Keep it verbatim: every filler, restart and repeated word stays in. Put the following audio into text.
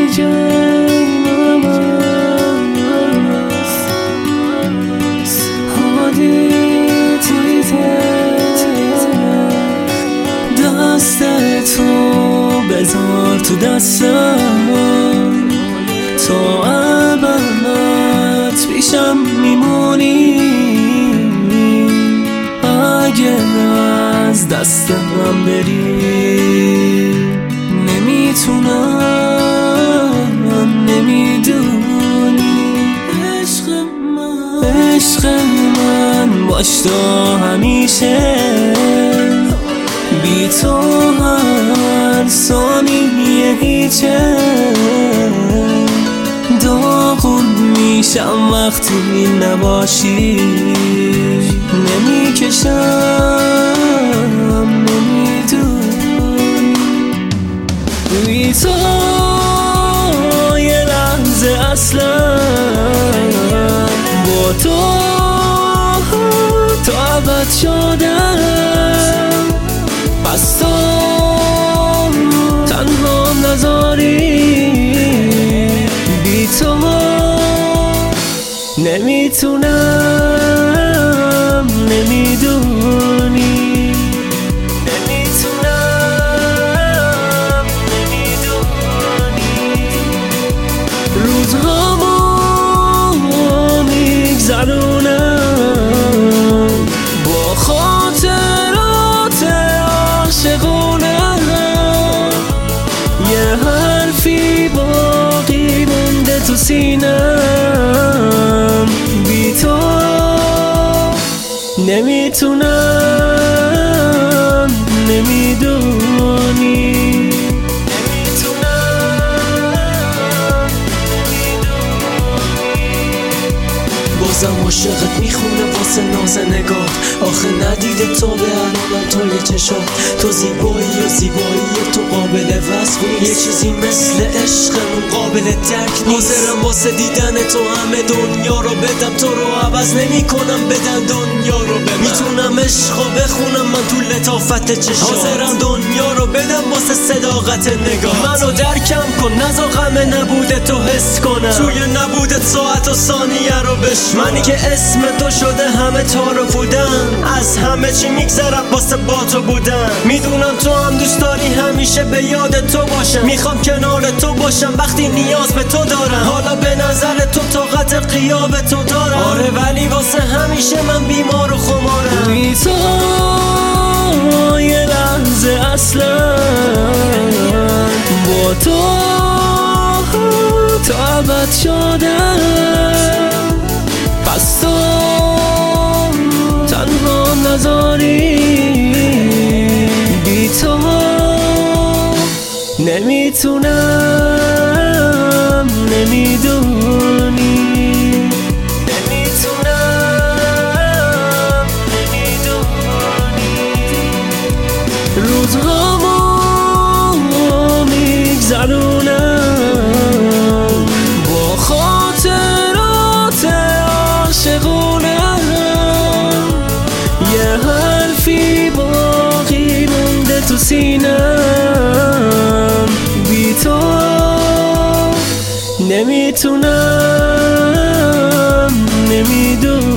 جیم است هادی تیته دست تو بذار تو دستم تا ابد پیشم میمونی اگه از دستم بری نمیتونم نمیدونی عشق من عشق من باش تا همیشه بی تو هر ثانیه هیچه داغون میشم وقتی نباشی نمیکشم نمیدونی بی تو یه لحظه اصلا با تو تا ابد شدم پس تو تنها نذاری بی تو نمیتونم نمیدونی نمیتونم نمیدونی روزهامو میگذرونم با خاطرات عاشقونم یه حرفی باقی مونده تو سینم بی تو نمیتونم نمیدونی بازم عاشقت میخونه واسه ناز نگاه آخه ندیده تو به الانم توی چشات تو زیبایی و زیبایی تو قابل وصف یه چیزی مثل عشقمون قابل درک نیست حاضرم واسه دیدن تو همه دنیا رو بدم تو رو عوض نمی کنم بدن دنیا رو به من میتونم عشقو بخونم من تو لطافت چشات حاضرم دنیا رو بدم واسه صداقت نگاه منو درکم کن نذار غم نبوده تو حس کنم توی نبودت ساعت و ثانیه رو بشم منی که اسم تو شده همه تا رو بودن از همه چی میگذرم واسه با تو بودن میدونم تو هم دوست داری همیشه به یاد تو باشم میخوام کنار تو باشم وقتی نیاز به تو دارم حالا به نظر تو طاقت غیاب تو دارم آره ولی واسه همیشه من بیمار و خمارم بی تو یه لحظه اصلا با تو تا ابد شدم پس تو تنها نذاری بی تو نمیتونم نمیدونی نمیتونم نمیدونی روزهامو میگذرونم با خاطرات عاشقونم یه حرفی باقی مونده تو سینم بی تو نمیتونم نمیدونم